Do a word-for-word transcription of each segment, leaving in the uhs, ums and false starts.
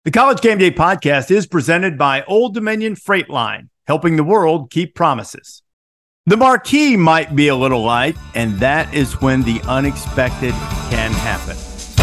The College Game Day podcast is presented by Old Dominion Freight Line, helping the world keep promises. The marquee might be a little light, and that is when the unexpected can happen.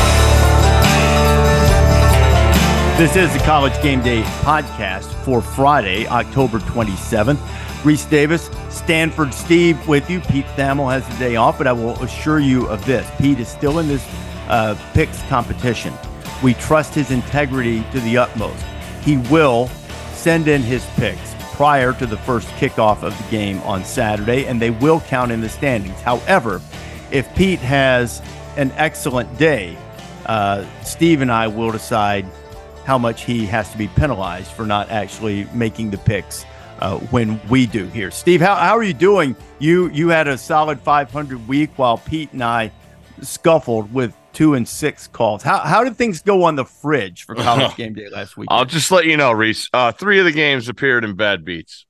This is the College Game Day podcast for Friday, October twenty-seventh. Reese Davis, Stanford Steve with you. Pete Thamel has the day off, but I will assure you of this. Pete is still in this uh, picks competition. We trust his integrity to the utmost. He will send in his picks prior to the first kickoff of the game on Saturday, and they will count in the standings. However, if Pete has an excellent day, uh, Steve and I will decide how much he has to be penalized for not actually making the picks uh, when we do here. Steve, how, how are you doing? You you had a solid five hundred week while Pete and I scuffled with two and six calls. How how did things go on the fridge for College Game Day last week? I'll just let you know, Reese. Uh, three of the games appeared in bad beats.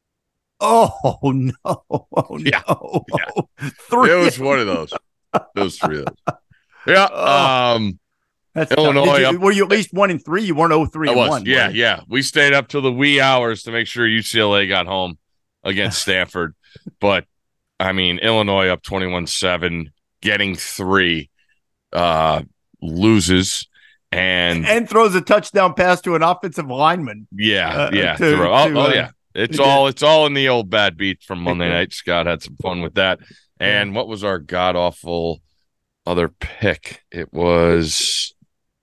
Oh no! Oh yeah. no! Yeah. Three. It was one of those. Those three of those. Yeah. Oh, um, that's Illinois. you, Up, were you at least one and three? You weren't oh three I and was. one. Yeah, right? yeah. We stayed up till the wee hours to make sure U C L A got home against Stanford. But I mean, Illinois up twenty-one seven, getting three. Uh, loses and and throws a touchdown pass to an offensive lineman. Yeah, uh, yeah. to, throw, oh, to, oh uh, yeah. It's all it's all in the old bad beat from Monday night. Scott had some fun with that. And yeah. What was our god awful other pick? It was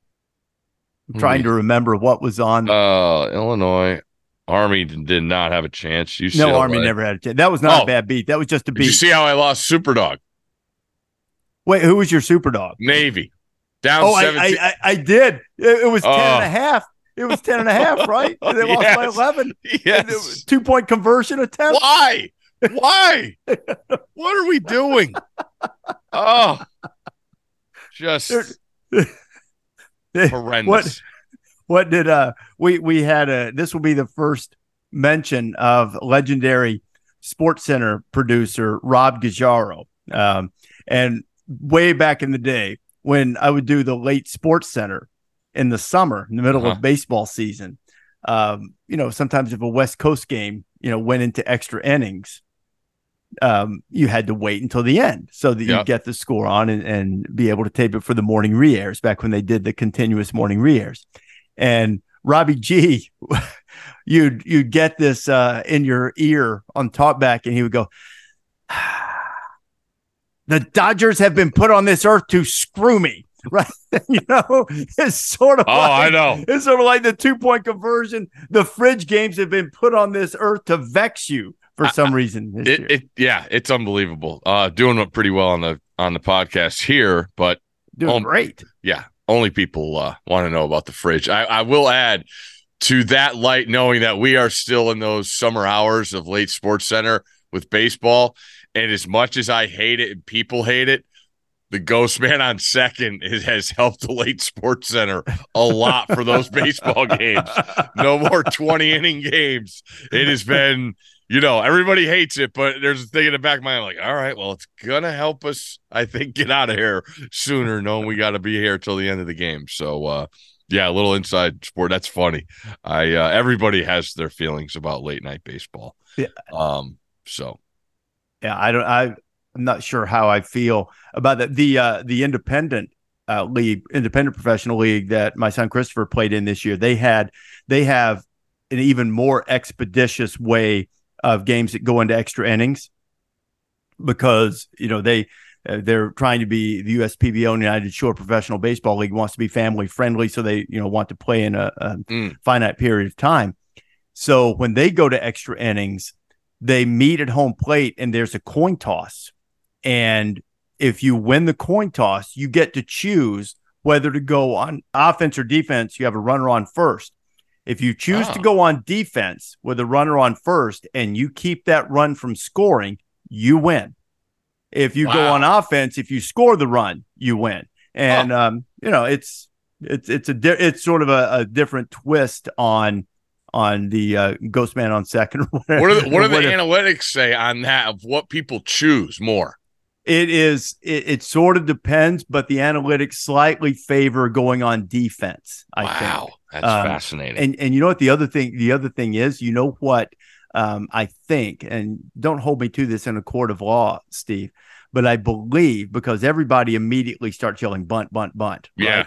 I'm trying to remember what was on. Uh, Illinois Army did not have a chance. U C L A. No, Army never had a chance. That was not oh. a bad beat. That was just a beat. Did you see how I lost Superdog? Wait, who was your Superdog? Navy. Down oh, I, seventeen. I, I, I did. It, it was ten uh, and a half. It was ten and a half, right? And they lost yes. by eleven. Yes. Two point conversion attempt. Why? Why? What are we doing? Oh, just horrendous. What, what did uh we we had a this will be the first mention of legendary Sports Center producer Rob Guajaro. Um, and way back in the day when I would do the late Sports Center in the summer, in the middle uh-huh. of baseball season, um, you know, sometimes if a West Coast game, you know, went into extra innings, um, you had to wait until the end so that yep. you get the score on and, and be able to tape it for the morning re-airs back when they did the continuous morning re-airs. And Robbie G, you'd, you'd get this uh, in your ear on talkback and he would go, the Dodgers have been put on this earth to screw me, right? You know, it's sort of oh, like, I know. It's sort of like the two-point conversion. The fridge games have been put on this earth to vex you for some reason. This it, year. it, yeah, it's unbelievable. Uh, doing pretty well on the on the podcast here, but doing um, great. Yeah, only people uh, want to know about the fridge. I, I will add to that light, knowing that we are still in those summer hours of late Sports Center with baseball. And as much as I hate it and people hate it, the Ghost Man on second is, has helped the late Sports Center a lot for those baseball games. No more twenty inning games. It has been, you know, everybody hates it, but there's a thing in the back of my mind like, all right, well, it's going to help us, I think, get out of here sooner, knowing we got to be here till the end of the game. So, uh, yeah, a little inside sport. That's funny. I uh, everybody has their feelings about late night baseball. Yeah. Um. So. Yeah, I don't. I, I'm not sure how I feel about that. The uh, the independent uh, league, independent professional league that my son Christopher played in this year. They had they have an even more expeditious way of games that go into extra innings because you know they uh, they're trying to be the U S P B O and United Shore Professional Baseball League wants to be family friendly, so they you know want to play in a, a mm. finite period of time. So when they go to extra innings, they meet at home plate and there's a coin toss. And if you win the coin toss, you get to choose whether to go on offense or defense. You have a runner on first. If you choose oh. to go on defense with a runner on first and you keep that run from scoring, you win. If you wow. go on offense, if you score the run, you win. And, oh. um, you know, it's, it's, it's a, di- it's sort of a, a different twist on, on the uh, Ghost Man on second. What do the, what do the analytics say on that of what people choose more? It is. It, it sort of depends, but the analytics slightly favor going on defense. I wow, think. that's um, fascinating. And and you know what the other thing? The other thing is, you know what? Um, I think, and don't hold me to this in a court of law, Steve, but I believe because everybody immediately starts yelling bunt, bunt, bunt. Right? Yeah.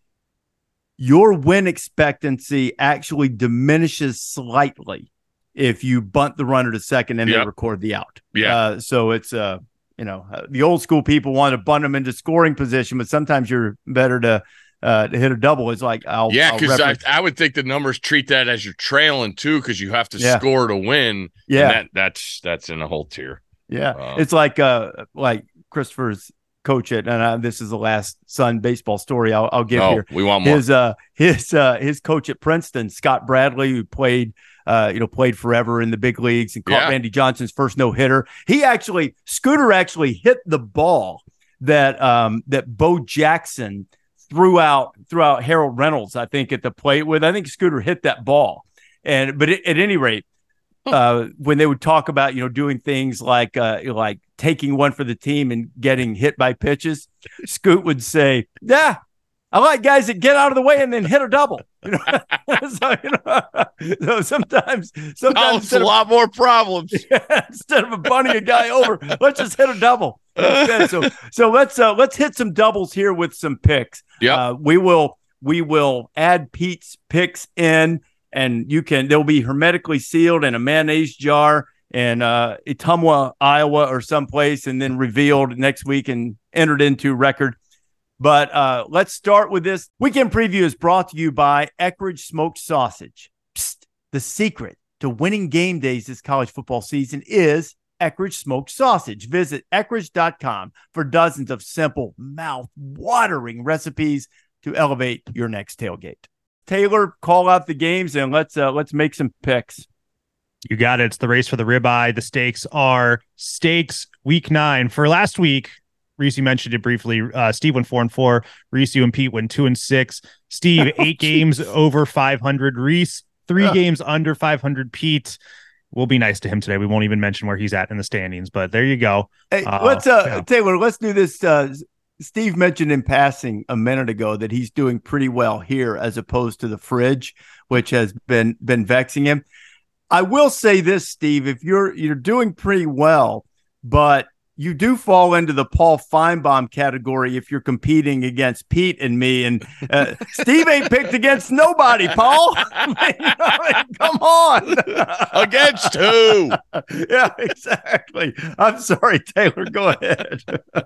Your win expectancy actually diminishes slightly if you bunt the runner to second and yep. they record the out. Yeah. Uh, so it's uh, you know, uh, the old school people want to bunt them into scoring position, but sometimes you're better to uh, to hit a double. It's like I'll yeah, because I, reference- I would think the numbers treat that as you're trailing too, because you have to yeah. score to win. Yeah, and that that's that's in a whole tier. Yeah, uh, it's like uh like Christopher's coach it, and uh, this is the last Sun baseball story I'll, I'll give no, here. We want more. His uh his uh his coach at Princeton, Scott Bradley, who played uh you know played forever in the big leagues and caught yeah. Randy Johnson's first no hitter. He actually Scooter actually hit the ball that um that Bo Jackson threw out threw out Harold Reynolds, I think, at the plate with. I think Scooter hit that ball, and but it, at any rate. Uh, when they would talk about, you know, doing things like uh, like taking one for the team and getting hit by pitches, Scoot would say, "Yeah, I like guys that get out of the way and then hit a double." You know, so, you know, so sometimes sometimes a lot of, more problems. Yeah, instead of bunting a guy over, let's just hit a double. so so let's uh, let's hit some doubles here with some picks. Yeah, uh, we will we will add Pete's picks in. And you can, they'll be hermetically sealed in a mayonnaise jar in uh, Ottumwa, Iowa, or someplace, and then revealed next week and entered into record. But uh, let's start with this. Weekend Preview is brought to you by Eckrich Smoked Sausage. Psst, the secret to winning game days this college football season is Eckrich Smoked Sausage. Visit eckrich dot com for dozens of simple, mouth-watering recipes to elevate your next tailgate. Taylor, call out the games and let's uh, let's make some picks. You got it. It's the race for the ribeye. The stakes are stakes week nine. For last week, Reese, you mentioned it briefly. Uh, Steve went four and four. Reese, you and Pete went two and six. Steve, eight oh, games over five hundred. Reese, three uh. games under five hundred. Pete, we'll be nice to him today. We won't even mention where he's at in the standings, but there you go. Hey, uh, let's uh, yeah. Taylor, let's do this. Uh, Steve mentioned in passing a minute ago that he's doing pretty well here as opposed to the fridge, which has been been vexing him. I will say this, Steve, if you're you're doing pretty well, but you do fall into the Paul Feinbaum category if you're competing against Pete and me. And uh, Steve ain't picked against nobody, Paul. I mean, I mean, come on. Against who? Yeah, exactly. I'm sorry, Taylor. Go ahead.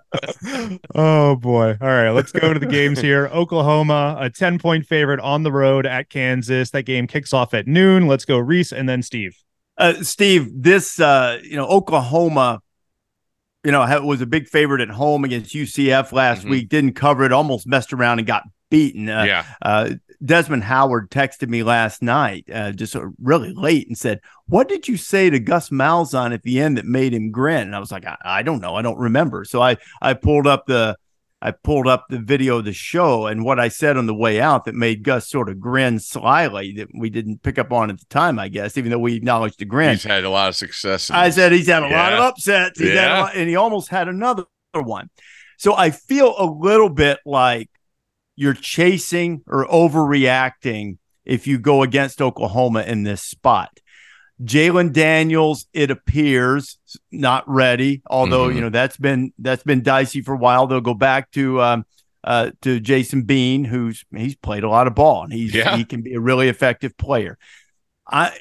Oh, boy. All right, let's go to the games here. Oklahoma, a ten-point favorite on the road at Kansas. That game kicks off at noon. Let's go Reese and then Steve. Uh, Steve, this, uh, you know, Oklahoma, you know, was a big favorite at home against U C F last mm-hmm. week. Didn't cover it. Almost messed around and got beaten. Uh, yeah. Uh, Desmond Howard texted me last night, uh, just really late, and said, "What did you say to Gus Malzahn at the end that made him grin?" And I was like, "I, I don't know. I don't remember." So I I pulled up the I pulled up the video of the show and what I said on the way out that made Gus sort of grin slyly that we didn't pick up on at the time, I guess, even though we acknowledged the grin. He's had a lot of success. I said he's had a yeah. lot of upsets. He's yeah. had a lot, and he almost had another one. So I feel a little bit like you're chasing or overreacting if you go against Oklahoma in this spot. Jalen Daniels, it appears, not ready. Although mm-hmm. you know that's been that's been dicey for a while. They'll go back to um, uh, to Jason Bean, who's he's played a lot of ball and he's yeah. he can be a really effective player. I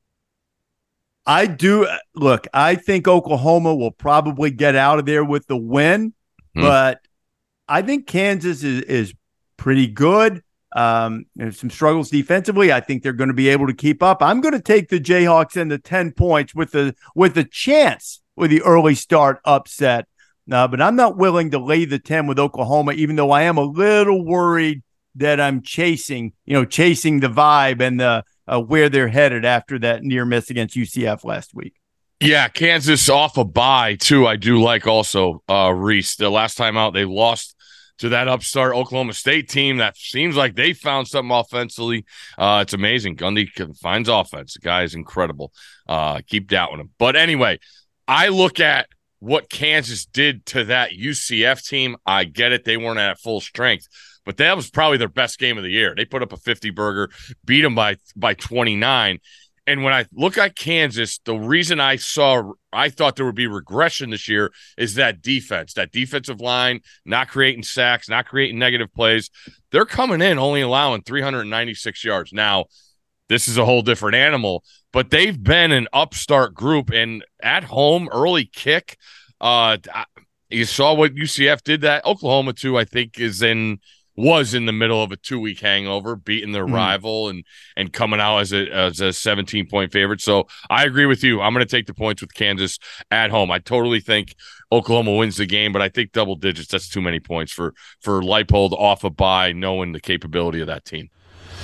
I do look. I think Oklahoma will probably get out of there with the win, mm-hmm. but I think Kansas is is pretty good. Um, there's some struggles defensively. I think they're going to be able to keep up. I'm going to take the Jayhawks in the ten points with the with the chance with the early start upset. Uh, but I'm not willing to lay the ten with Oklahoma, even though I am a little worried that I'm chasing, you know, chasing the vibe and the uh, where they're headed after that near miss against U C F last week. Yeah, Kansas off a bye too. I do like also uh, Reese. The last time out, they lost to that upstart Oklahoma State team that seems like they found something offensively. Uh, it's amazing. Gundy finds offense. The guy is incredible. Uh, keep doubting him. But anyway, I look at what Kansas did to that U C F team, I get it. They weren't at full strength, but that was probably their best game of the year. They put up a fifty burger, beat them by, by twenty-nine. And when I look at Kansas, the reason I saw, I thought there would be regression this year is that defense, that defensive line, not creating sacks, not creating negative plays. They're coming in only allowing three hundred ninety-six yards. Now, this is a whole different animal, but they've been an upstart group, and at home, early kick. Uh, you saw what U C F did that. Oklahoma, too, I think, is in was in the middle of a two-week hangover, beating their mm. rival and and coming out as a as a seventeen-point favorite. So I agree with you. I'm going to take the points with Kansas at home. I totally think Oklahoma wins the game, but I think double digits, that's too many points for, for Leipold off a bye, knowing the capability of that team.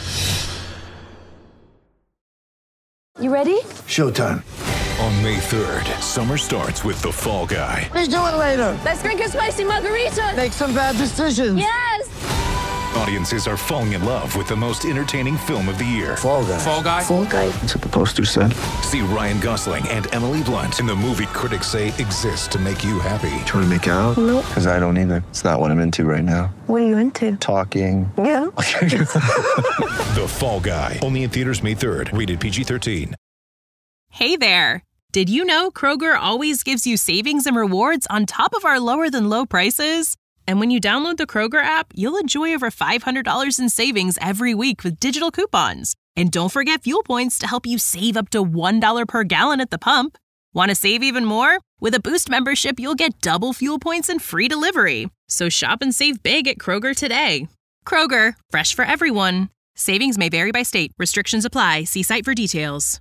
You ready? Showtime. On May third, summer starts with The Fall Guy. Let's do it later. Let's drink a spicy margarita. Make some bad decisions. Yes. Audiences are falling in love with the most entertaining film of the year. Fall Guy. Fall Guy. Fall Guy. That's what the poster said. See Ryan Gosling and Emily Blunt in the movie critics say exists to make you happy. Trying to make it out? Nope. Because I don't either. It's not what I'm into right now. What are you into? Talking. Yeah. The Fall Guy. Only in theaters May third. Rated P G thirteen. Hey there. Did you know Kroger always gives you savings and rewards on top of our lower than low prices? And when you download the Kroger app, you'll enjoy over five hundred dollars in savings every week with digital coupons. And don't forget fuel points to help you save up to one dollar per gallon at the pump. Want to save even more? With a Boost membership, you'll get double fuel points and free delivery. So shop and save big at Kroger today. Kroger, fresh for everyone. Savings may vary by state. Restrictions apply. See site for details.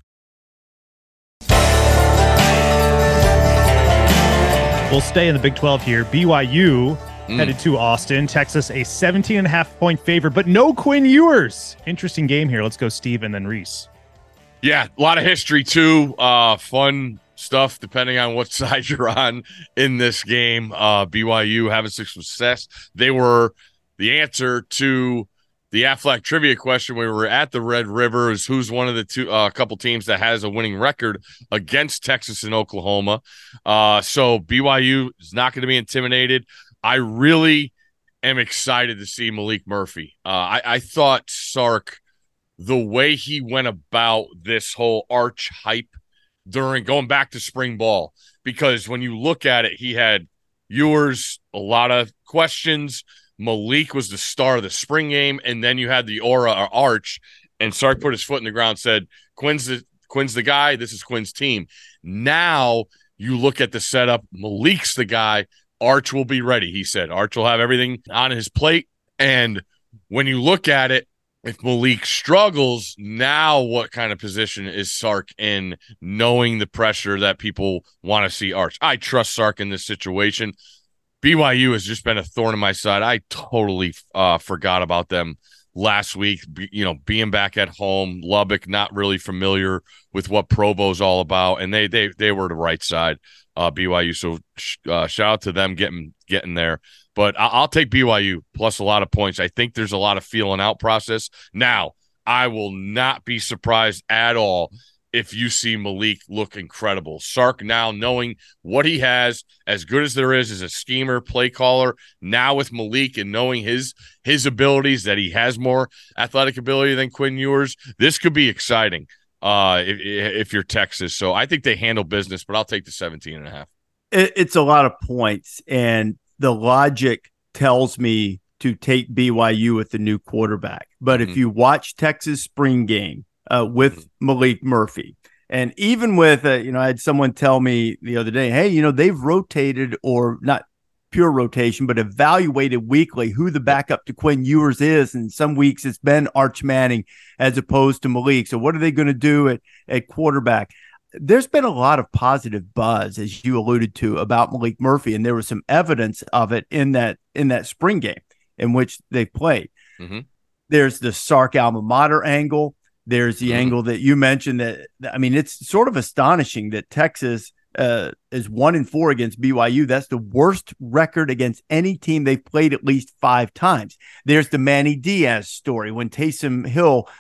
We'll stay in the Big twelve here. B Y U mm. headed to Austin. Texas, a seventeen and a half point favorite, but no Quinn Ewers. Interesting game here. Let's go Steve and then Reese. Yeah, a lot of history, too. Uh, fun stuff, depending on what side you're on in this game. Uh, B Y U having some success. They were the answer to the Aflac trivia question when we were at the Red River is who's one of the two a uh, couple teams that has a winning record against Texas and Oklahoma. Uh, so B Y U is not going to be intimidated. I really am excited to see Malik Murphy. Uh, I, I thought Sark, the way he went about this whole Arch hype during going back to spring ball, because when you look at it, he had Ewers, a lot of questions. Malik was the star of the spring game, and then you had the aura or Arch, and Sark put his foot in the ground and said, Quinn's the, Quinn's the guy, this is Quinn's team. Now you look at the setup, Malik's the guy, Arch will be ready, he said. Arch will have everything on his plate, and when you look at it, if Malik struggles, now what kind of position is Sark in, knowing the pressure that people want to see Arch? I trust Sark in this situation. B Y U has just been a thorn in my side. I totally uh, forgot about them last week. Be, you know, being back at home, Lubbock, not really familiar with what Provo's all about, and they they they were the right side, uh, B Y U. So sh- uh, shout out to them getting getting there. But I- I'll take B Y U plus a lot of points. I think there's a lot of feeling out process. Now, I will not be surprised at all if you see Malik look incredible. Sark now knowing what he has, as good as there is as a schemer, play caller, now with Malik and knowing his his abilities, that he has more athletic ability than Quinn Ewers, this could be exciting uh, if, if you're Texas. So I think they handle business, but I'll take the seventeen and a half. It, it's a lot of points, and the logic tells me to take B Y U with the new quarterback. But mm-hmm. if you watch Texas spring game, Uh, with Malik Murphy. And even with, uh, you know, I had someone tell me the other day, hey, you know, they've rotated, or not pure rotation, but evaluated weekly who the backup to Quinn Ewers is. And some weeks it's been Arch Manning as opposed to Malik. So what are they going to do at, at quarterback? There's been a lot of positive buzz, as you alluded to, about Malik Murphy. And there was some evidence of it in that, in that spring game in which they played. Mm-hmm. There's the Sark alma mater angle. There's the mm-hmm. angle that you mentioned that, I mean, it's sort of astonishing that Texas uh, is one and four against B Y U. That's the worst record against any team they've played at least five times. There's the Manny Diaz story when Taysom Hill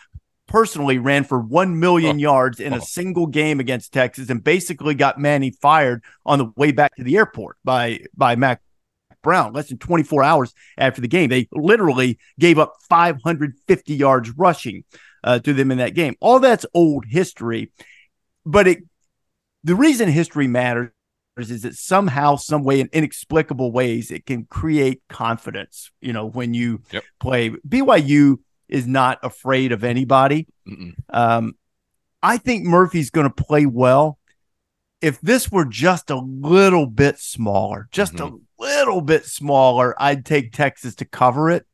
personally ran for one million Oh. yards in a Oh. single game against Texas and basically got Manny fired on the way back to the airport by, by Mac Brown. Less than twenty-four hours after the game, they literally gave up five hundred fifty yards rushing uh, to them in that game. All that's old history, but it the reason history matters is that somehow, some way, in inexplicable ways, it can create confidence. You know, when you Yep. play, B Y U is not afraid of anybody. Um, I think Murphy's going to play well. If this were just a little bit smaller, just Mhm. a little bit smaller, I'd take Texas to cover it.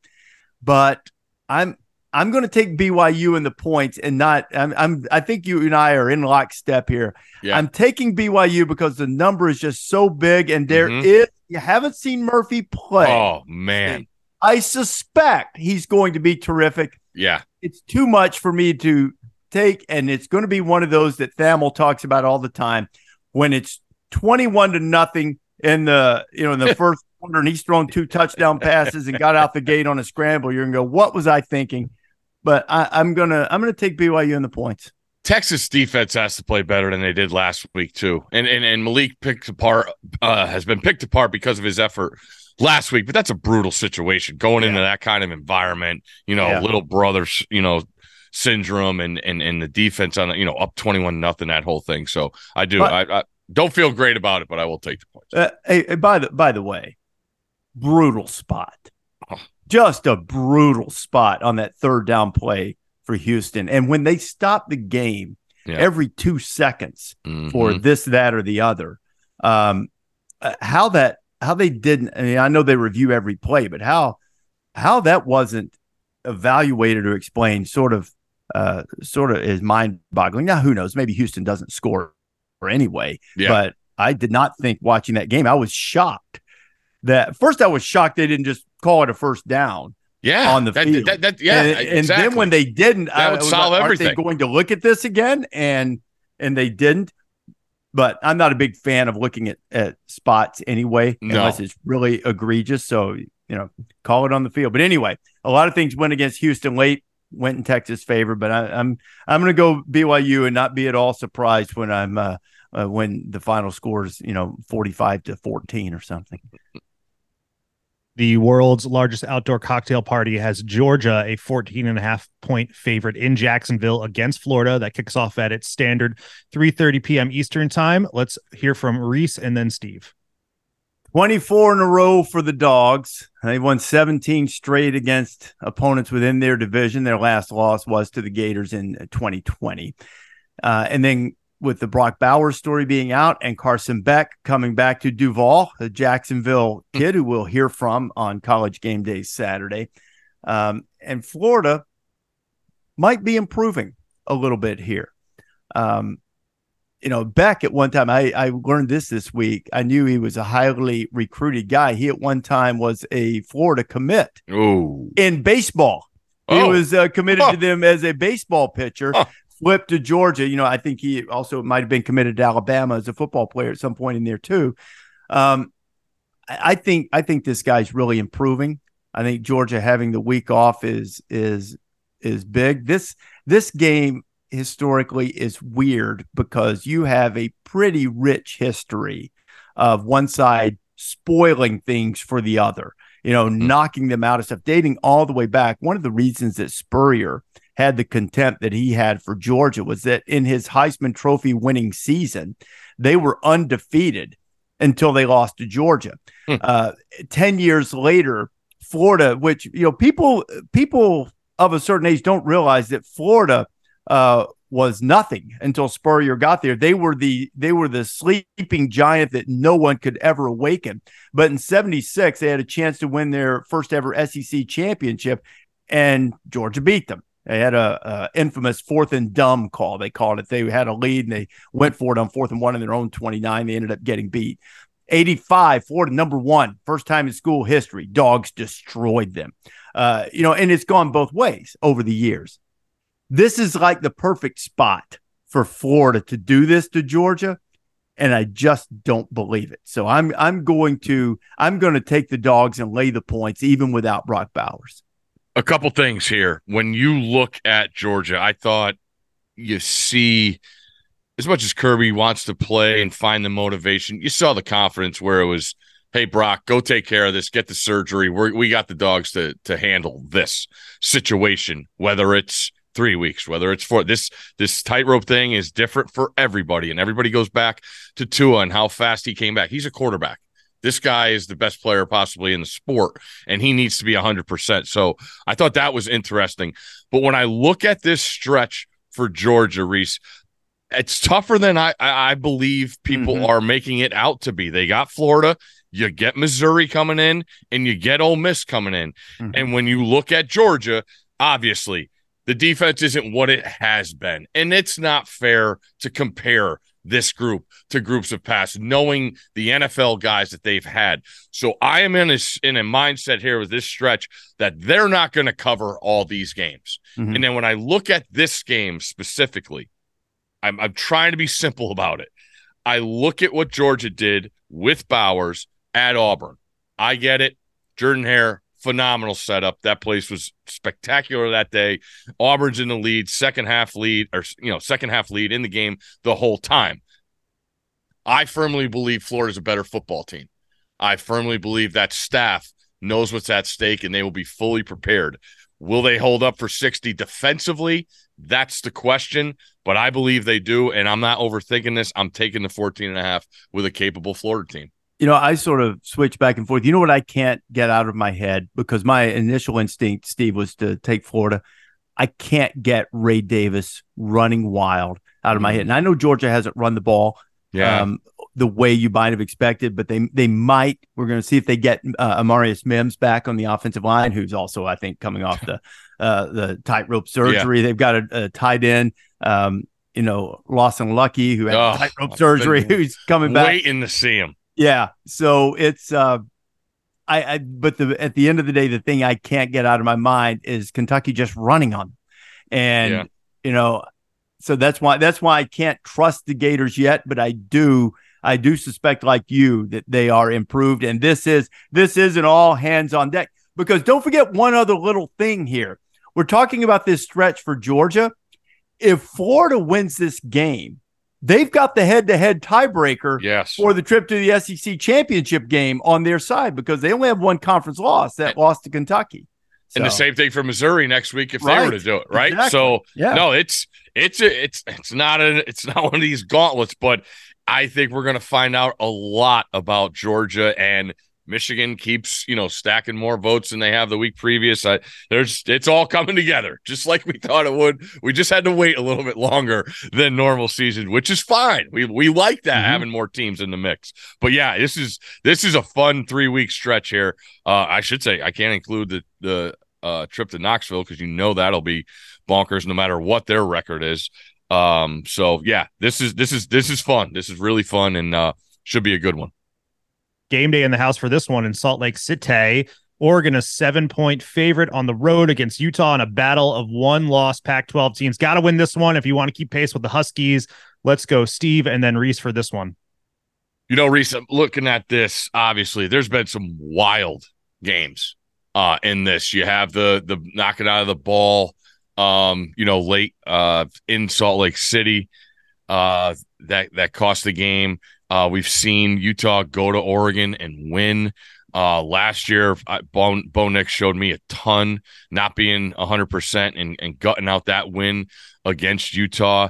But I'm I'm going to take B Y U in the points and not. I'm, I'm I think you and I are in lockstep here. Yeah. I'm taking B Y U because the number is just so big, and there Mhm. is you haven't seen Murphy play. Oh, man. I suspect he's going to be terrific. Yeah. It's too much for me to take, and it's going to be one of those that Thamel talks about all the time. When it's twenty-one to nothing in the you know in the first quarter, and he's thrown two touchdown passes and got out the gate on a scramble, you're gonna go, "What was I thinking?" But I, I'm gonna I'm gonna take B Y U in the points. Texas defense has to play better than they did last week too, and and and Malik picked apart uh, has been picked apart because of his effort last week. But that's a brutal situation going Yeah. into that kind of environment. You know, Yeah. little brother, you know, syndrome, and and and the defense on you know up twenty-one nothing, that whole thing. So I do But- I, I don't feel great about it, but I will take the points. Uh, hey, hey, by the by the way, brutal spot, Oh. just a brutal spot on that third down play for Houston. And when they stopped the game Yeah. every two seconds for Mhm. this, that, or the other, um, uh, how that how they didn't. I mean, I know they review every play, but how how that wasn't evaluated or explained, sort of, uh, sort of is mind boggling. Now, who knows? Maybe Houston doesn't score anyway. Yeah. But I did not think watching that game. I was shocked that first I was shocked they didn't just call it a first down yeah on the that, field. That, that, yeah, and, and exactly. then when they didn't, That I would was solve like, aren't they everything. going to look at this again? And and they didn't. But I'm not a big fan of looking at, at spots anyway, No. unless it's really egregious. So, you know, call it on the field. But anyway, a lot of things went against Houston late, went in Texas' favor. But I, I'm I'm going to go B Y U and not be at all surprised when I'm uh, uh, when the final score is, you know, forty-five to fourteen or something. The world's largest outdoor cocktail party has Georgia a fourteen and a half point favorite in Jacksonville against Florida. That kicks off at its standard three thirty p.m. Eastern time. Let's hear from Reese and then Steve. twenty-four in a row for the Dogs. They won seventeen straight against opponents within their division. Their last loss was to the Gators in twenty twenty. Uh, and then with the Brock Bowers story being out and Carson Beck coming back to Duval, the Jacksonville kid who we'll hear from on College Game Day Saturday. Um, and Florida might be improving a little bit here. Um, you know, Beck at one time, I, I learned this this week. I knew he was a highly recruited guy. He at one time was a Florida commit Ooh. in baseball. He Oh. was uh, committed Huh. to them as a baseball pitcher. Huh. Flipped to Georgia. You know, I think he also might have been committed to Alabama as a football player at some point in there too. Um, I I think I think this guy's really improving. I think Georgia having the week off is is is big. This this game historically is weird because you have a pretty rich history of one side spoiling things for the other. You know, Mm-hmm. knocking them out of stuff, dating all the way back. One of the reasons that Spurrier had the contempt that he had for Georgia was that in his Heisman Trophy winning season, they were undefeated until they lost to Georgia. Hmm. Uh, ten years later, Florida, which, you know, people people of a certain age don't realize that Florida uh, was nothing until Spurrier got there. They were the they were the sleeping giant that no one could ever awaken. But in seventy-six, they had a chance to win their first ever S E C championship, and Georgia beat them. They had a, a infamous fourth and dumb call, they called it. They had a lead and they went for it on fourth and one in their own twenty-nine. They ended up getting beat. eighty-five, Florida number one, first time in school history. Dogs destroyed them. Uh, you know, and it's gone both ways over the years. This is like the perfect spot for Florida to do this to Georgia, and I just don't believe it. So I'm I'm going to I'm going to take the Dogs and lay the points even without Brock Bowers. A couple things here. When you look at Georgia, I thought you see, as much as Kirby wants to play and find the motivation, you saw the confidence where it was, hey, Brock, go take care of this, get the surgery. We're, we got the dogs to to handle this situation, whether it's three weeks, whether it's four. This this tightrope thing is different for everybody, and everybody goes back to Tua and how fast he came back. He's a quarterback. This guy is the best player possibly in the sport, and he needs to be one hundred percent. So I thought that was interesting. But when I look at this stretch for Georgia, Reese, it's tougher than I, I, I believe people mm-hmm. are making it out to be. They got Florida, you get Missouri coming in, and you get Ole Miss coming in. Mm-hmm. And when you look at Georgia, obviously, the defense isn't what it has been. And it's not fair to compare this group to groups of past, knowing the N F L guys that they've had. So I am in a, in a mindset here with this stretch that they're not going to cover all these games. Mm-hmm. And then when I look at this game specifically, I'm, I'm trying to be simple about it. I look at what Georgia did with Bowers at Auburn. I get it. Jordan Hare, phenomenal setup. That place was spectacular that day. Auburn's in the lead, second half lead, or you know, second half lead in the game the whole time. I firmly believe Florida's a better football team. I firmly believe that staff knows what's at stake and they will be fully prepared. Will they hold up for sixty defensively? That's the question, but I believe they do, and I'm not overthinking this. I'm taking the fourteen and a half with a capable Florida team. You know, I sort of switch back and forth. You know what I can't get out of my head, because my initial instinct, Steve, was to take Florida. I can't get Ray Davis running wild out of my head. And I know Georgia hasn't run the ball yeah. um, the way you might have expected, but they they might. We're going to see if they get uh, Amarius Mims back on the offensive line, who's also, I think, coming off the uh, the tightrope surgery. Yeah. They've got a, a tight end, um, you know, Lawson Lucky, who had oh, tightrope surgery, who's coming back. Waiting to see him. Yeah, so it's uh, I, I but the at the end of the day, the thing I can't get out of my mind is Kentucky just running on them, and yeah. you know, so that's why that's why I can't trust the Gators yet. But I do I do suspect, like you, that they are improved, and this is this is an all hands on deck. Because don't forget one other little thing here. We're talking about this stretch for Georgia. If Florida wins this game, they've got the head-to-head tiebreaker yes. for the trip to the S E C championship game on their side, because they only have one conference loss, that loss to Kentucky. So. And the same thing for Missouri next week if right. they were to do it, right? Exactly. So yeah. no, it's it's a, it's it's not a it's not one of these gauntlets, but I think we're going to find out a lot about Georgia, and Michigan keeps, you know, stacking more votes than they have the week previous. I, there's, it's all coming together, just like we thought it would. We just had to wait a little bit longer than normal season, which is fine. We we like that, mm-hmm. having more teams in the mix. But yeah, this is this is a fun three week stretch here. Uh, I should say I can't include the the uh, trip to Knoxville, because you know that'll be bonkers no matter what their record is. Um, so yeah, this is this is this is fun. This is really fun, and uh, should be a good one. Game day in the house for this one in Salt Lake City. Oregon, a seven-point favorite on the road against Utah in a battle of one-loss Pac twelve teams. Got to win this one if you want to keep pace with the Huskies. Let's go, Steve, and then Reese for this one. You know, Reese, I'm looking at this, obviously, there's been some wild games uh, in this. You have the the knocking out of the ball, um, you know, late uh, in Salt Lake City uh, that, that cost the game. Uh, we've seen Utah go to Oregon and win. Uh, last year, I, Bo, Bo Nix showed me a ton, not being one hundred percent and, and gutting out that win against Utah.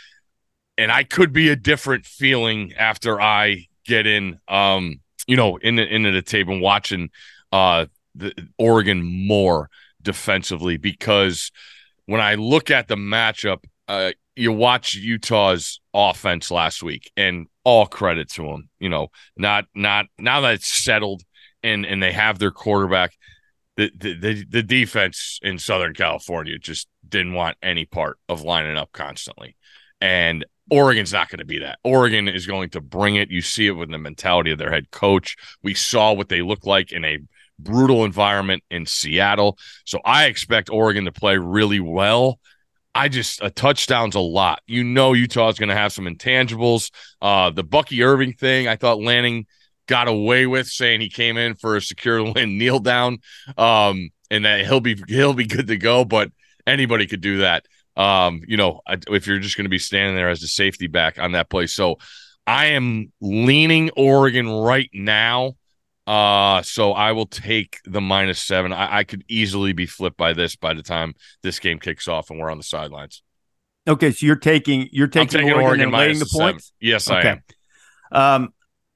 And I could be a different feeling after I get in, um, you know, in the, into the tape and watching uh, the Oregon more defensively, because when I look at the matchup, uh, you watch Utah's offense last week, and all credit to them. You know, not not now that it's settled and and they have their quarterback, the the the, the defense in Southern California just didn't want any part of lining up constantly. And Oregon's not going to be that. Oregon is going to bring it. You see it with the mentality of their head coach. We saw what they look like in a brutal environment in Seattle. So I expect Oregon to play really well. I just, a touchdown's a lot. You know, Utah's going to have some intangibles. Uh, the Bucky Irving thing, I thought Lanning got away with, saying he came in for a secure win, kneel down. Um, and that he'll be he'll be good to go. But anybody could do that. Um, you know, if you're just going to be standing there as a safety back on that play. So I am leaning Oregon right now. Uh, so I will take the minus seven. I, I could easily be flipped by this by the time this game kicks off and we're on the sidelines. Okay, so you're taking you're taking, taking Oregon, Oregon and laying the seven. points. Yes, okay. I am. Um,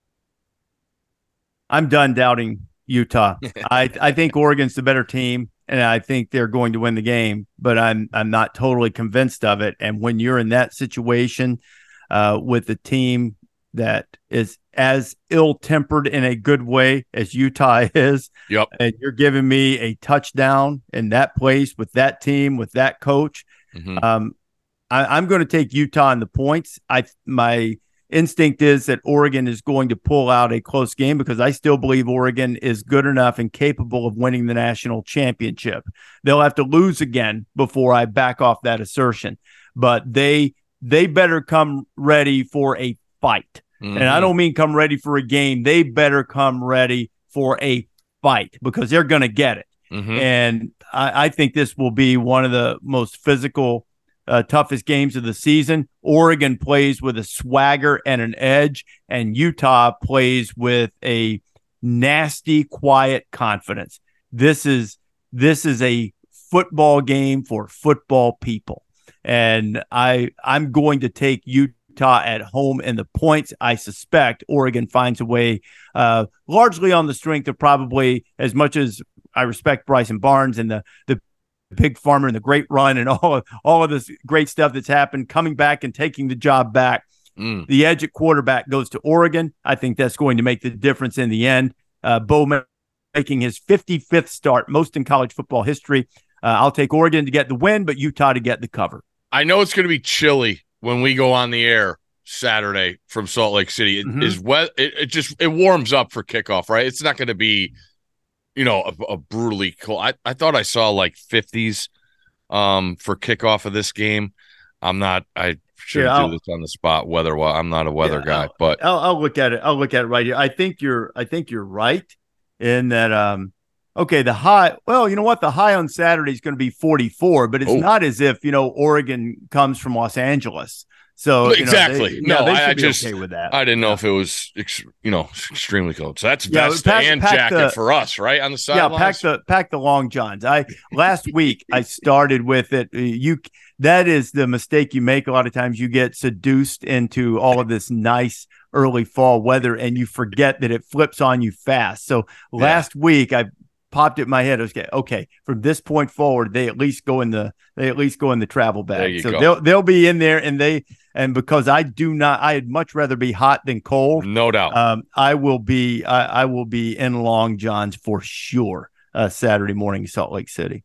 I'm done doubting Utah. I I think Oregon's the better team, and I think they're going to win the game. But I'm I'm not totally convinced of it. And when you're in that situation uh, with a team that is as ill-tempered in a good way as Utah is, yep, and you're giving me a touchdown in that place with that team with that coach, mm-hmm. um, I, I'm going to take Utah in the points. I my instinct is that Oregon is going to pull out a close game because I still believe Oregon is good enough and capable of winning the national championship. They'll have to lose again before I back off that assertion, but they they better come ready for a fight. Mm-hmm. And I don't mean come ready for a game. They better come ready for a fight because they're going to get it. Mm-hmm. And I, I think this will be one of the most physical, uh, toughest games of the season. Oregon plays with a swagger and an edge, and Utah plays with a nasty, quiet confidence. This is this is a football game for football people. And I I'm going to take Utah at home in the points. I suspect Oregon finds a way, uh, largely on the strength of probably, as much as I respect Bryson Barnes and the the pig farmer and the great run and all of, all of this great stuff that's happened, coming back and taking the job back. Mm. The edge at quarterback goes to Oregon. I think that's going to make the difference in the end. Uh, Bo making his fifty-fifth start, most in college football history. Uh, I'll take Oregon to get the win, but Utah to get the cover. I know it's going to be chilly when we go on the air Saturday from Salt Lake City. It Mm-hmm. is wet. It, it just it warms up for kickoff, right? It's not going to be, you know, a, a brutally cold. I, I thought I saw like fifties um, for kickoff of this game. I'm not. I should Yeah, do this on the spot. Weather. Well, I'm not a weather Yeah, guy, I'll, but I'll, I'll look at it. I'll look at it right here. I think you're. I think you're right in that. Um, okay, the high. Well, you know what? The high on Saturday is going to be forty-four, but it's Oh. not as if you know Oregon comes from Los Angeles. So you exactly. know, they, no, yeah, they I, should I be just okay with that. I didn't know Yeah. if it was ex, you know extremely cold. So that's Yeah, vest pack- and pack jacket the- for us, right on the Yeah, sidelines. pack the pack the long johns. I last week I started with it. You that is the mistake you make a lot of times. You get seduced into all of this nice early fall weather, and you forget that it flips on you fast. So last yeah. week I popped it in my head. I was like, okay, from this point forward, they at least go in the they at least go in the travel bag. So go. they'll they'll be in there, and they and because I do not, I'd much rather be hot than cold. No doubt. Um, I will be I, I will be in long johns for sure. Uh, Saturday morning, Salt Lake City.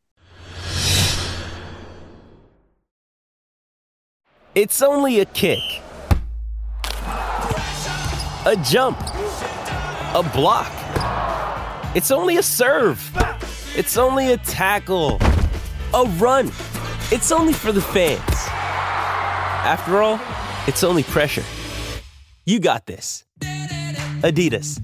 It's only a kick, a jump, a block. It's only a serve. It's only a tackle, a run. It's only for the fans. After all, it's only pressure. You got this. Adidas.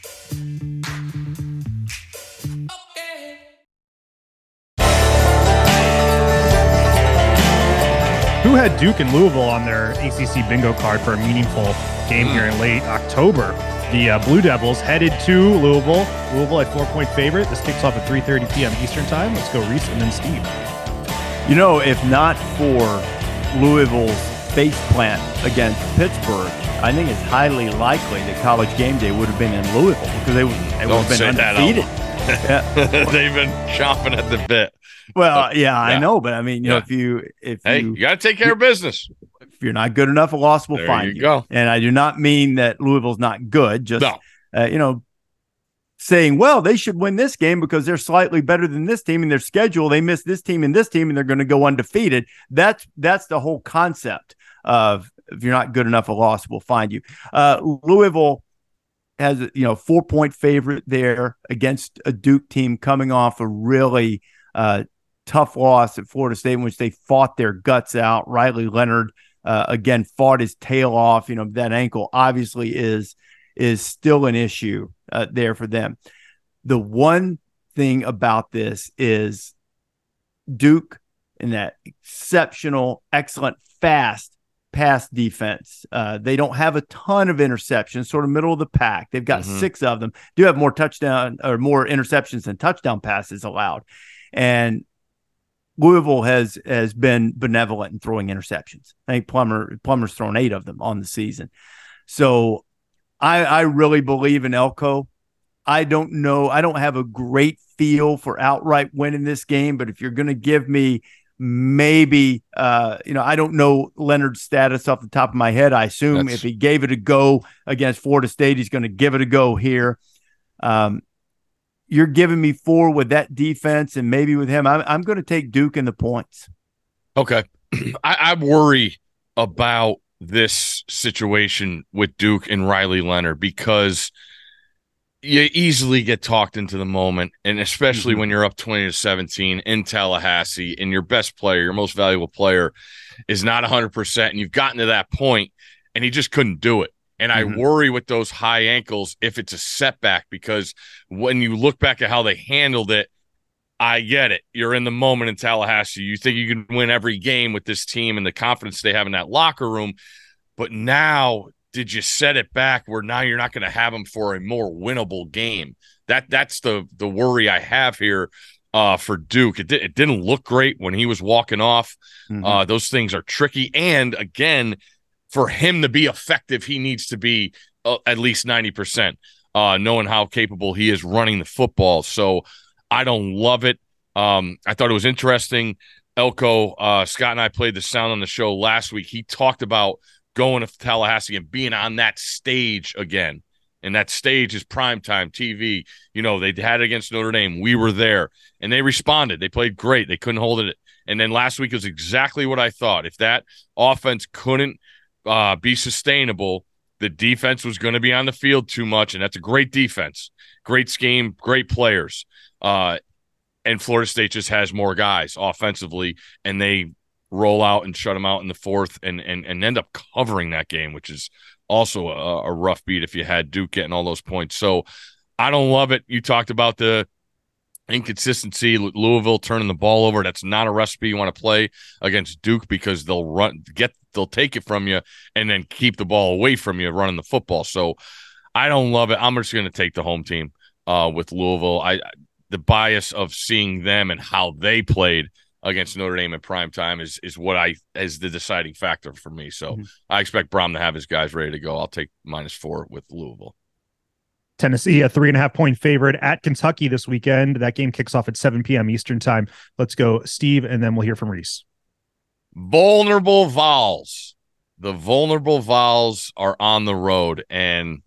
Who had Duke and Louisville on their A C C bingo card for a meaningful game here in late October? The uh, Blue Devils headed to Louisville. Louisville at four-point favorite. This kicks off at three thirty p.m. Eastern time. Let's go, Reese, and then Steve. You know, if not for Louisville's face plant against Pittsburgh, I think it's highly likely that College Game Day would have been in Louisville because they would, they would have been undefeated. Yeah. They've been chomping at the bit. Well, yeah, yeah, I yeah. know, but I mean, you yeah. know, if you if hey, you, you got to take care of business. If you're not good enough, a loss will there find you. you. Go. And I do not mean that Louisville's not good. Just no. uh, you know, saying, well, they should win this game because they're slightly better than this team in their schedule. They missed this team and this team, and they're going to go undefeated. That's that's the whole concept of if you're not good enough, a loss will find you. Uh, Louisville has a you know four point favorite there against a Duke team coming off a really uh, tough loss at Florida State in which they fought their guts out. Riley Leonard uh, again fought his tail off. You know that ankle obviously is is still an issue uh, there for them. The one thing about this is Duke and that exceptional, excellent, fast pass defense. Uh, they don't have a ton of interceptions, sort of middle of the pack. They've got mm-hmm. six of them. Do have more touchdown or more interceptions than touchdown passes allowed. And Louisville has has been benevolent in throwing interceptions. I think Plummer Plummer's thrown eight of them on the season. So I, I really believe in Elko. I don't know. I don't have a great feel for outright winning this game, but if you're going to give me maybe, uh, you know, I don't know Leonard's status off the top of my head. I assume That's... if he gave it a go against Florida State, he's going to give it a go here. Um, you're giving me four with that defense and maybe with him. I'm, I'm going to take Duke in the points. Okay. I, I worry about this situation with Duke and Riley Leonard because you easily get talked into the moment, and especially mm-hmm. when you're up twenty to seventeen in Tallahassee and your best player, your most valuable player is not one hundred percent, and you've gotten to that point and he just couldn't do it. And mm-hmm. I worry with those high ankles if it's a setback, because when you look back at how they handled it, I get it. You're in the moment in Tallahassee. You think you can win every game with this team and the confidence they have in that locker room. But now, did you set it back where now you're not going to have them for a more winnable game? That That's the the worry I have here uh, for Duke. It, di- it didn't look great when he was walking off. Mm-hmm. Uh, those things are tricky. And, again, for him to be effective, he needs to be uh, at least ninety percent, uh, knowing how capable he is running the football. So I don't love it. Um, I thought it was interesting. Elko, uh, Scott and I played the sound on the show last week. He talked about going to Tallahassee and being on that stage again. And that stage is primetime T V. You know, they had it against Notre Dame. We were there. And they responded. They played great. They couldn't hold it. And then last week was exactly what I thought. If that offense couldn't uh, be sustainable, the defense was going to be on the field too much. And that's a great defense. Great scheme, great players. Uh, and Florida State just has more guys offensively, and they roll out and shut them out in the fourth and and, and end up covering that game, which is also a, a rough beat if you had Duke getting all those points. So I don't love it. You talked about the inconsistency, Louisville turning the ball over. That's not a recipe you want to play against Duke, because they'll run, get, they'll take it from you and then keep the ball away from you running the football. So I don't love it. I'm just going to take the home team uh, with Louisville. I the bias of seeing them and how they played against Notre Dame in prime time is is what I is the deciding factor for me. So mm-hmm. I expect Brom to have his guys ready to go. I'll take minus four with Louisville. Tennessee, a three and a half point favorite at Kentucky this weekend. That game kicks off at seven p.m. Eastern time. Let's go, Steve, and then we'll hear from Reese. Vulnerable Vols. The vulnerable Vols are on the road, and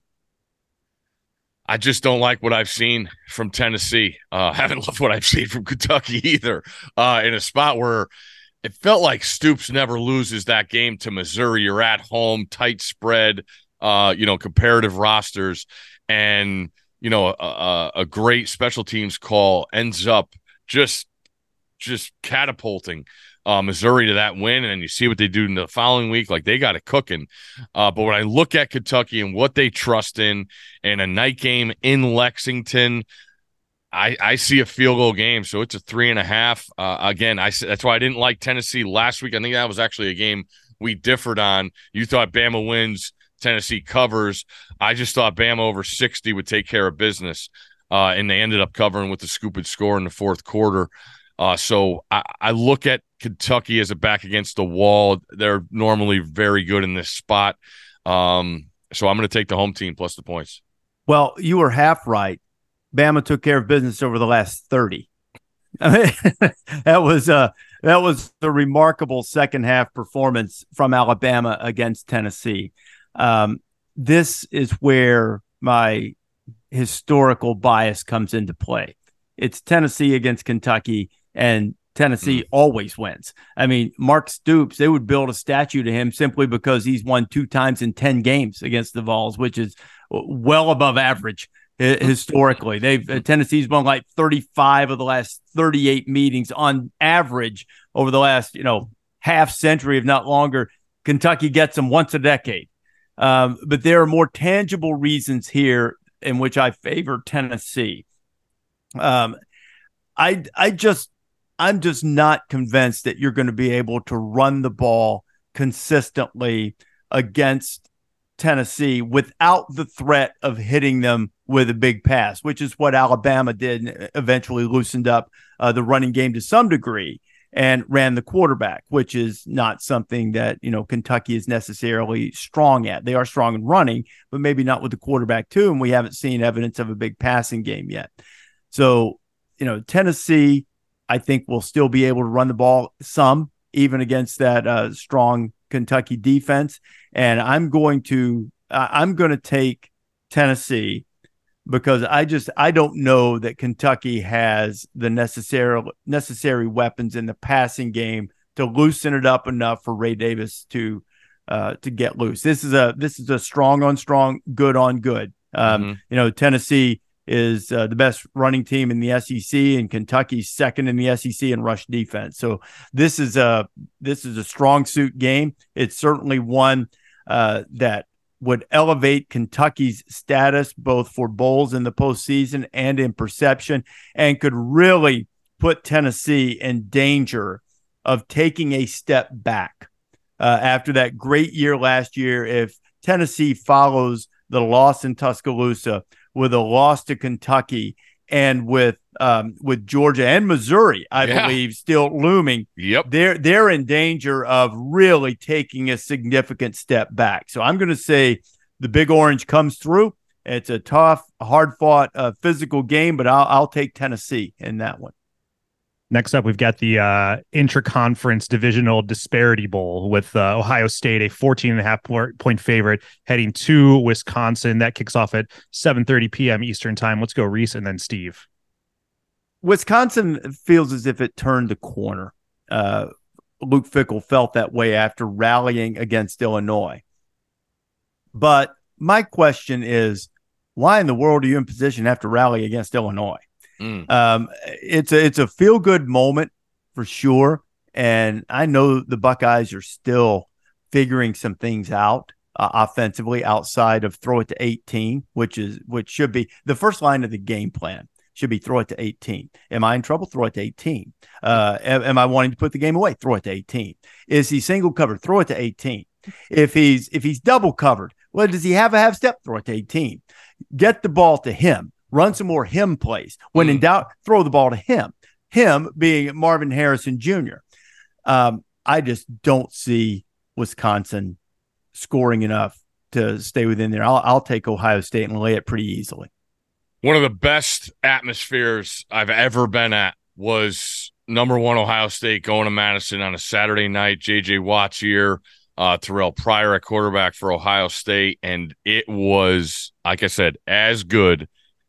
I just don't like what I've seen from Tennessee. I uh, haven't loved what I've seen from Kentucky either, uh, in a spot where it felt like Stoops never loses that game to Missouri. You're at home, tight spread, uh, you know, comparative rosters, and, you know, a, a, a great special teams call ends up just just catapulting Uh, Missouri to that win, and then you see what they do in the following week. Like, they got it cooking. Uh, but when I look at Kentucky and what they trust in, and a night game in Lexington, I, I see a field goal game. So it's a three and a half. Uh, again, I that's why I didn't like Tennessee last week. I think that was actually a game we differed on. You thought Bama wins, Tennessee covers. I just thought Bama over sixty would take care of business, uh, and they ended up covering with the scooped score in the fourth quarter. Uh, so I, I look at Kentucky as a back against the wall. They're normally very good in this spot. Um, so I'm going to take the home team plus the points. Well, you were half right. Bama took care of business over the last thirty. I mean, that was uh, that was a remarkable second half performance from Alabama against Tennessee. Um, this is where my historical bias comes into play. It's Tennessee against Kentucky, and Tennessee mm. always wins. I mean, Mark Stoops, they would build a statue to him simply because he's won two times in ten games against the Vols, which is well above average historically. They've uh, Tennessee's won like thirty-five of the last thirty-eight meetings on average over the last, you know, half century, if not longer. Kentucky gets them once a decade. Um, but there are more tangible reasons here in which I favor Tennessee. Um, I I just I'm just not convinced that you're going to be able to run the ball consistently against Tennessee without the threat of hitting them with a big pass, which is what Alabama did and eventually loosened up uh, the running game to some degree and ran the quarterback, which is not something that, you know, Kentucky is necessarily strong at. They are strong in running, but maybe not with the quarterback too. And we haven't seen evidence of a big passing game yet. So, you know, Tennessee, I think, will still be able to run the ball some, even against that uh, strong Kentucky defense. And I'm going to, uh, I'm going to take Tennessee because I just, I don't know that Kentucky has the necessary, necessary weapons in the passing game to loosen it up enough for Ray Davis to, uh, to get loose. This is a, this is a strong on strong, good on good. Um, mm-hmm. You know, Tennessee is uh, the best running team in the S E C, and Kentucky's second in the S E C in rush defense. So this is a this is a strong suit game. It's certainly one uh, that would elevate Kentucky's status both for bowls in the postseason and in perception, and could really put Tennessee in danger of taking a step back uh, after that great year last year. If Tennessee follows the loss in Tuscaloosa with a loss to Kentucky and with um, with Georgia and Missouri, I yeah. believe, still looming. Yep, they're they're in danger of really taking a significant step back. So I'm going to say the Big Orange comes through. It's a tough, hard-fought, uh, physical game, but I'll I'll take Tennessee in that one. Next up, we've got the uh, Intra-Conference Divisional Disparity Bowl with uh, Ohio State, a fourteen and a half point favorite, heading to Wisconsin. That kicks off at seven thirty p.m. Eastern time. Let's go, Reese, and then Steve. Wisconsin feels as if it turned the corner. Uh, Luke Fickell felt that way after rallying against Illinois. But my question is, why in the world are you in position after rally against Illinois? Mm. Um, it's a it's a feel good moment for sure, and I know the Buckeyes are still figuring some things out uh, offensively outside of throw it to eighteen, which is which should be the first line of the game plan. Should be throw it to eighteen. Am I in trouble? Throw it to eighteen. Uh, am, am I wanting to put the game away? Throw it to eighteen. Is he single covered? Throw it to eighteen. If he's if he's double covered, well, does he have a half step? Throw it to eighteen. Get the ball to him. Run some more him plays. When in doubt, throw the ball to him. Him being Marvin Harrison Junior Um, I just don't see Wisconsin scoring enough to stay within there. I'll, I'll take Ohio State and lay it pretty easily. One of the best atmospheres I've ever been at was number one Ohio State going to Madison on a Saturday night. J J Watt's year, uh, Terrell Pryor at quarterback for Ohio State, and it was, like I said, as good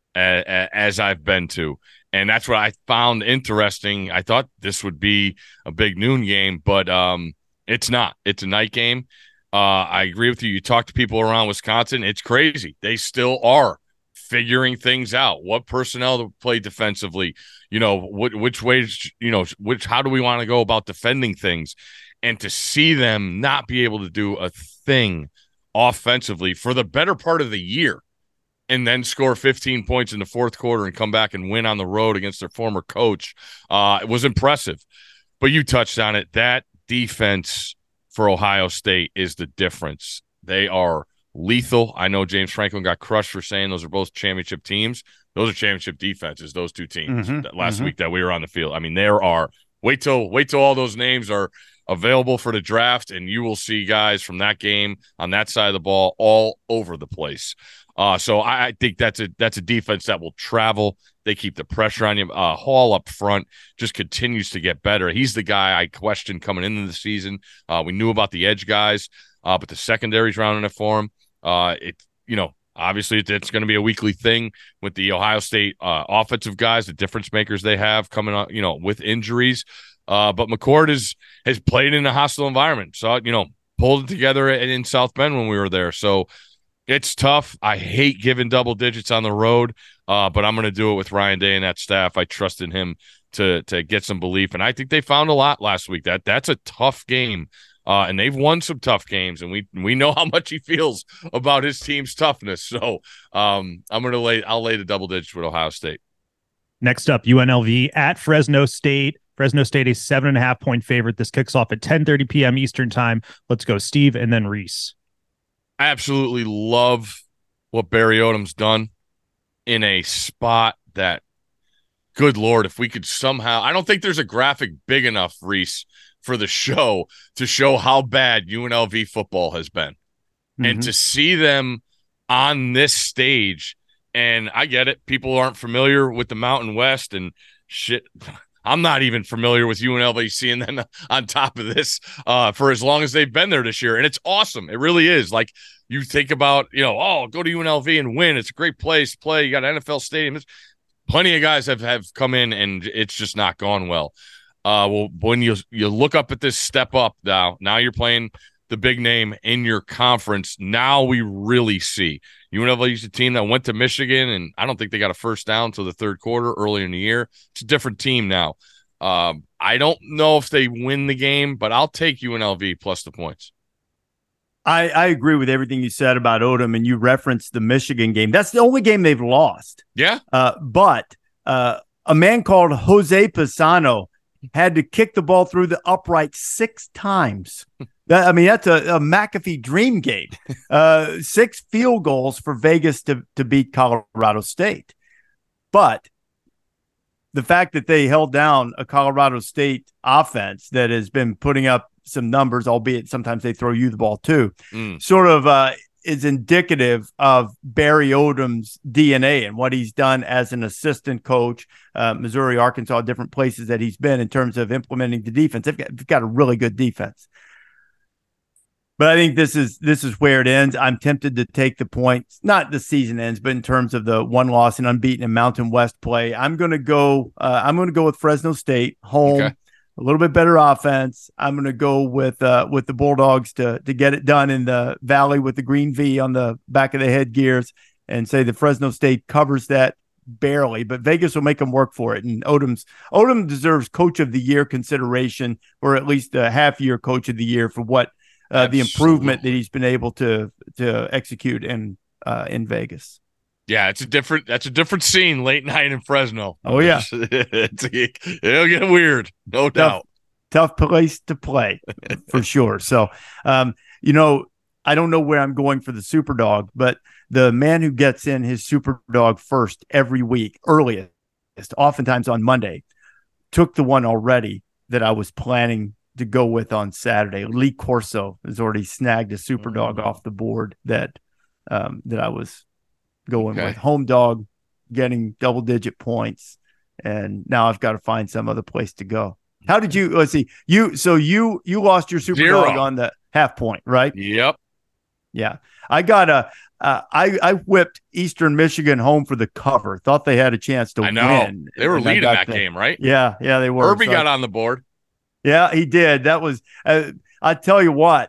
as I've been to. And that's what I found interesting. I thought this would be a big noon game, but um, it's not. It's a night game. Uh, I agree with you. You talk to people around Wisconsin, it's crazy. They still are figuring things out. What personnel to play defensively, you know, what, which ways, you know, which, how do we want to go about defending things? And to see them not be able to do a thing offensively for the better part of the year, and then score fifteen points in the fourth quarter and come back and win on the road against their former coach. Uh, it was impressive. But you touched on it. That defense for Ohio State is the difference. They are lethal. I know James Franklin got crushed for saying those are both championship teams. Those are championship defenses, those two teams mm-hmm, that last mm-hmm. week that we were on the field. I mean, there are – wait till wait till all those names are available for the draft, and you will see guys from that game on that side of the ball all over the place. Uh, so I, I think that's a that's a defense that will travel. They keep the pressure on you. Uh, Hall up front just continues to get better. He's the guy I questioned coming into the season. Uh, we knew about the edge guys, uh, but the secondary's rounding it for him. Uh, it you know obviously it's, it's going to be a weekly thing with the Ohio State uh, offensive guys, the difference makers they have coming on, you know, with injuries. Uh, but McCord is has played in a hostile environment, so you know pulled it together in, in South Bend when we were there. So. It's tough. I hate giving double digits on the road, uh, but I'm going to do it with Ryan Day and that staff. I trust in him to to get some belief, and I think they found a lot last week. That that's a tough game, uh, and they've won some tough games, and we we know how much he feels about his team's toughness. So um, I'm going to lay I'll lay the double digits with Ohio State. Next up, U N L V at Fresno State. Fresno State, a seven and a half point favorite. This kicks off at ten thirty p.m. Eastern time. Let's go, Steve, and then Reese. I absolutely love what Barry Odom's done in a spot that, good Lord, if we could somehow, I don't think there's a graphic big enough, Reese, for the show to show how bad U N L V football has been. Mm-hmm. And to see them on this stage, and I get it, people aren't familiar with the Mountain West and shit. I'm not even familiar with U N L V seeing them on top of this uh, for as long as they've been there this year. And it's awesome. It really is. Like, you think about, you know, oh, go to U N L V and win. It's a great place to play. You got an N F L stadium. It's, plenty of guys have, have come in, and it's just not gone well. Uh, well, when you you look up at this step up now, now you're playing the big name in your conference. Now we really see U N L V is a team that went to Michigan, and I don't think they got a first down till the third quarter earlier in the year. It's a different team now. Um, I don't know if they win the game, but I'll take U N L V plus the points. I, I agree with everything you said about Odom, and you referenced the Michigan game. That's the only game they've lost. Yeah. Uh, but uh, a man called Jose Pisano had to kick the ball through the upright six times. That, I mean, that's a, a McAfee dream game. Uh, six field goals for Vegas to, to beat Colorado State. But the fact that they held down a Colorado State offense that has been putting up some numbers, albeit sometimes they throw you the ball too, mm. sort of uh, is indicative of Barry Odom's D N A and what he's done as an assistant coach, uh, Missouri, Arkansas, different places that he's been in terms of implementing the defense. They've got, they've got a really good defense. But I think this is this is where it ends. I'm tempted to take the points, not the season ends, but in terms of the one loss and unbeaten in Mountain West play. I'm going to go. Uh, I'm going to go with Fresno State home. Okay. A little bit better offense. I'm going to go with uh, with the Bulldogs to to get it done in the Valley with the green V on the back of the headgears, and say the Fresno State covers that barely, but Vegas will make them work for it. And Odom's Odom deserves Coach of the Year consideration, or at least a half year Coach of the Year for what uh, the improvement that he's been able to to execute in uh, in Vegas. Yeah, it's a different. That's a different scene. Late night in Fresno. Oh yeah, it's, it'll get weird, no tough, doubt. Tough place to play for sure. So, um, you know, I don't know where I'm going for the Superdog, but the man who gets in his Superdog first every week, earliest, oftentimes on Monday, took the one already that I was planning to go with on Saturday. Lee Corso has already snagged a Superdog mm-hmm. off the board that um, that I was. Going okay. with home dog, getting double digit points, and now I've got to find some other place to go. How did you? Let's see. You so you you lost your super Zero. dog on the half point, right? Yep. Yeah, I got a. Uh, I I whipped Eastern Michigan home for the cover. Thought they had a chance to I know. win. They were leading that the, game, right? Yeah, yeah, they were. Irby so got I, on the board. Yeah, he did. That was. Uh, I tell you what.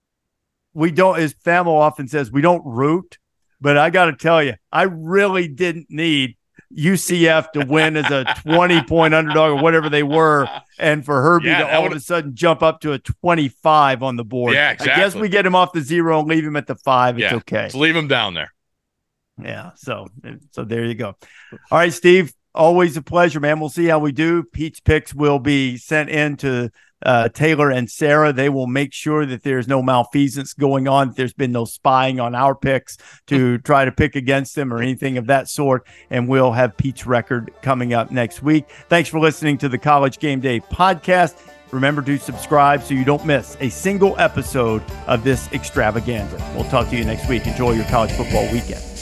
We don't. As Famo often says, we don't root. But I got to tell you, I really didn't need U C F to win as a twenty-point underdog or whatever they were, and for Herbie yeah, to all of a sudden jump up to a twenty-five on the board. Yeah, exactly. I guess we get him off the zero and leave him at the five. It's yeah, okay. Let's leave him down there. Yeah, so so there you go. All right, Steve, always a pleasure, man. We'll see how we do. Pete's picks will be sent in to uh, Taylor and Sarah. They will make sure that there's no malfeasance going on. There's been no spying on our picks to try to pick against them or anything of that sort. And we'll have Pete's record coming up next week. Thanks for listening to the College Game Day podcast. Remember to subscribe so you don't miss a single episode of this extravaganza. We'll talk to you next week. Enjoy your college football weekend.